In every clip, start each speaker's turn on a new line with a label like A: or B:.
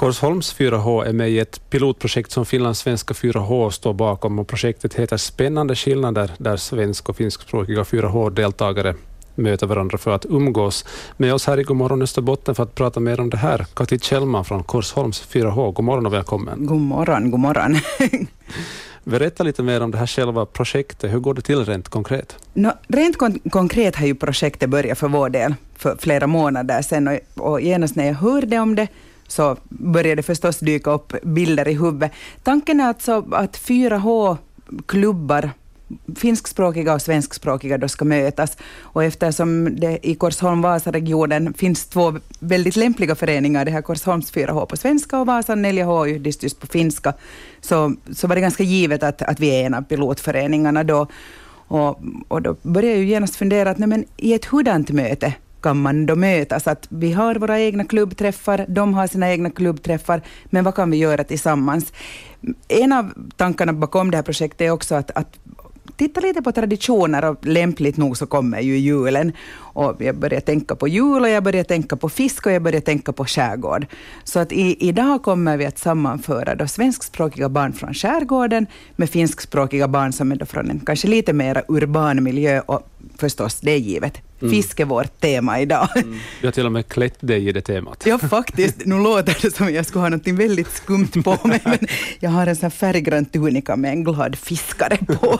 A: Korsholms 4H är med i ett pilotprojekt som finlandssvenska 4H står bakom, och projektet heter Spännande skillnader, där svensk- och finskspråkiga 4H-deltagare möter varandra för att umgås. Med oss här i Godmorgon Österbotten för att prata mer om det här, Kati Kjellman från Korsholms 4H. God morgon och välkommen.
B: God morgon, god morgon.
A: Berätta lite mer om det här själva projektet. Hur går det till rent konkret?
B: Rent konkret har ju projektet börjat för vår del för flera månader sedan, och genast när jag hörde om det så började det förstås dyka upp bilder i huvudet. Tanken är alltså att 4H-klubbar, finskspråkiga och svenskspråkiga, då ska mötas. Och eftersom det i Korsholm-Vasa-regionen finns två väldigt lämpliga föreningar, det här Korsholms 4H på svenska och Vasan 4H just på finska, så var det ganska givet att vi är en av pilotföreningarna då. Och då började jag ju genast fundera att men i ett hurdant möte kan man då mötas, att vi har våra egna klubbträffar, de har sina egna klubbträffar, men vad kan vi göra tillsammans? En av tankarna bakom det här projektet är också att titta lite på traditioner, och lämpligt nog så kommer ju julen. Och jag börjar tänka på jul, och jag börjar tänka på fisk, och jag börjar tänka på skärgård. Så att idag kommer vi att sammanföra då svenskspråkiga barn från skärgården med finskspråkiga barn som är då från en kanske lite mer urban miljö, och förstås det är givet. Fisk är vårt tema idag.
A: Du har till och med klätt dig i det temat.
B: Ja, faktiskt. Nu låter det som jag skulle ha något väldigt skumt på mig, men jag har en sån färggrön tunika med en glad fiskare på.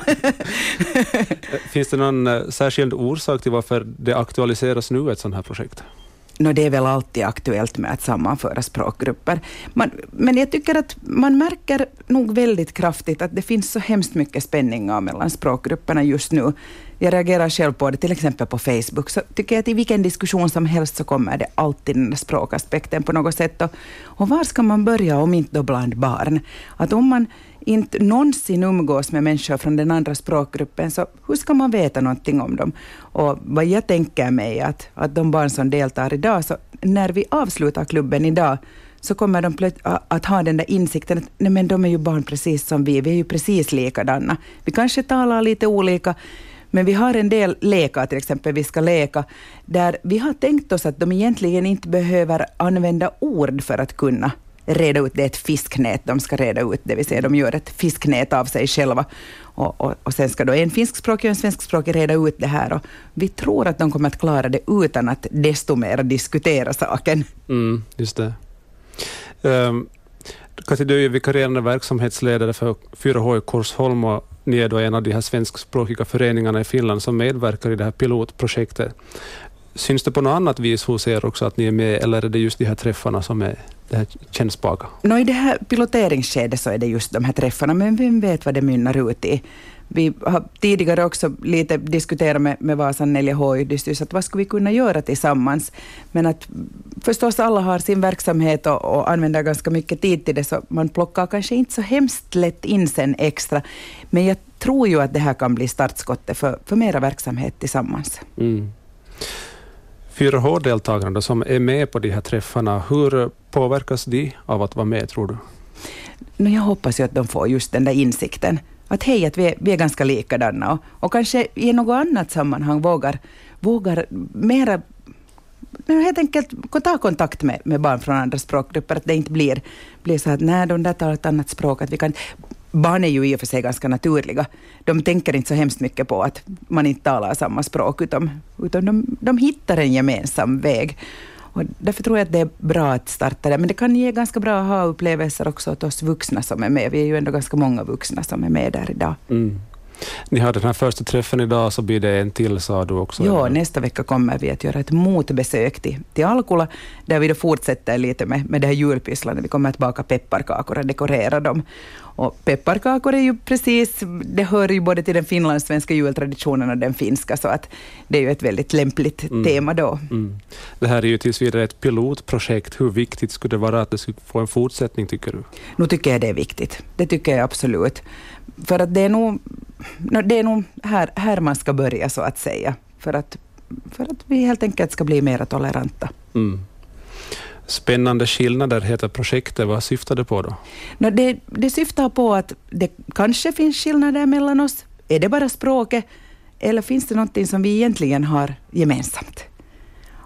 A: Finns det någon särskild orsak till varför det aktualiseras nu ett sådant här projekt?
B: Det är väl alltid aktuellt med att sammanföra språkgrupper. Men jag tycker att man märker nog väldigt kraftigt att det finns så hemskt mycket spänningar mellan språkgrupperna just nu. Jag reagerar själv på det, till exempel på Facebook. Så tycker jag att i vilken diskussion som helst så kommer det alltid den där språkaspekten på något sätt. Och var ska man börja om inte då bland barn? Att om man inte någonsin umgås med människor från den andra språkgruppen, så hur ska man veta någonting om dem? Och vad jag tänker mig att de barn som deltar idag, så när vi avslutar klubben idag, så kommer de att ha den där insikten att nej, men de är ju barn precis som vi är ju precis likadana. Vi kanske talar lite olika, men vi har en del lekar, till exempel vi ska leka, där vi har tänkt oss att de egentligen inte behöver använda ord för att kunna reda ut. Det är ett fisknät de ska reda ut, det vill säga de gör ett fisknät av sig själva, och sen ska då en finskspråkig och en svenskspråkig reda ut det här, och vi tror att de kommer att klara det utan att desto mer diskutera saken.
A: Just det. Kati, du är vikarierande verksamhetsledare för 4H i Korsholm, och ni är då en av de här svenskspråkiga föreningarna i Finland som medverkar i det här pilotprojektet. Syns det på något annat vis hos er också att ni är med, eller är det just de här träffarna som är det här kännspaka?
B: I det här piloteringsskedet så är det just de här träffarna, men vem vet vad det mynnar ut i. Vi har tidigare också lite diskuterat med Vasan 4H just att vad ska vi kunna göra tillsammans, men att förstås alla har sin verksamhet och använder ganska mycket tid till det, så man plockar kanske inte så hemskt lätt in sen extra, men jag tror ju att det här kan bli startskottet för mera verksamhet tillsammans.
A: 4H-deltagarna som är med på de här träffarna, hur påverkas de av att vara med, tror du?
B: Jag hoppas ju att de får just den där insikten. Att hej, att vi är ganska likadana, och kanske i något annat sammanhang vågar mera helt enkelt ta kontakt med barn från andra språkgrupper, att det inte blir så att när de där talar ett annat språk, att vi kan. Barn är ju i och för sig ganska naturliga. De tänker inte så hemskt mycket på att man inte talar samma språk, utan de hittar en gemensam väg. Och därför tror jag att det är bra att starta det. Men det kan ge ganska bra aha-upplevelser också åt oss vuxna som är med. Vi är ju ändå ganska många vuxna som är med där idag.
A: Ni har den här första träffen idag, så blir det en till, sa du också.
B: Ja, nästa vecka kommer vi att göra ett motbesök till Alkola, där vi då fortsätter lite med det här julpysslan. Vi kommer att baka pepparkakor och dekorera dem. Och pepparkakor är ju precis, det hör ju både till den finlandssvenska jultraditionen och den finska, så att det är ju ett väldigt lämpligt tema då.
A: Det här är ju tills vidare ett pilotprojekt. Hur viktigt skulle det vara att det skulle få en fortsättning, tycker du?
B: Nu tycker jag det är viktigt. Det tycker jag absolut. För att det är nog här man ska börja, så att säga. För att vi helt enkelt ska bli mer toleranta.
A: Spännande skillnader heter projektet. Vad syftar det på då?
B: Det syftar på att det kanske finns skillnader mellan oss. Är det bara språket? Eller finns det någonting som vi egentligen har gemensamt?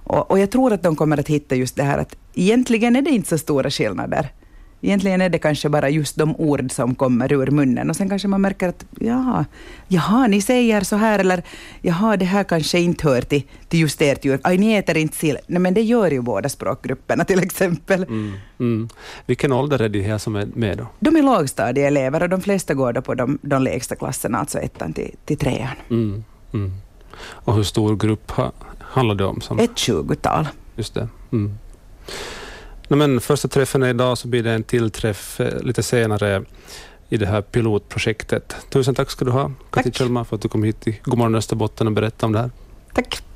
B: Och jag tror att de kommer att hitta just det här att egentligen är det inte så stora skillnader. Egentligen är det kanske bara just de ord som kommer ur munnen och sen kanske man märker att jaha, ni säger så här eller jaha, det här kanske inte hör till just ert djur. Aj, ni äter inte sill. Nej, men det gör ju båda språkgrupperna till exempel.
A: Vilken ålder är de här som är med då?
B: De är lågstadieelever och de flesta går då på de lägsta klasserna, alltså 1:an till 3:an.
A: Och hur stor grupp handlar det om?
B: Ett 20-tal.
A: Just det. Men första träffen är idag, så blir det en till träff lite senare i det här pilotprojektet. Tusen tack ska du ha, Kati Kjellman, för att du kom hit till Godmorgon Österbotten och berättade om det här.
B: Tack.